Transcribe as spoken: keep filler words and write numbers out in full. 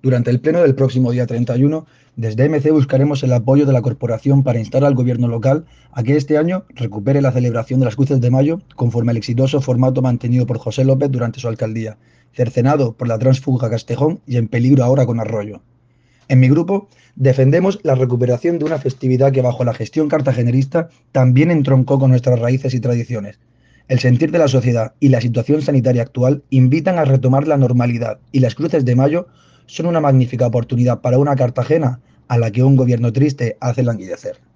Durante el pleno del próximo día treinta y uno, desde M C buscaremos el apoyo de la corporación para instar al gobierno local a que este año recupere la celebración de las Cruces de Mayo conforme al exitoso formato mantenido por José López durante su alcaldía, cercenado por la transfuga Castejón y en peligro ahora con Arroyo. En mi grupo defendemos la recuperación de una festividad que bajo la gestión cartagenerista también entroncó con nuestras raíces y tradiciones. El sentir de la sociedad y la situación sanitaria actual invitan a retomar la normalidad y las Cruces de Mayo son una magnífica oportunidad para una Cartagena a la que un gobierno triste hace languidecer.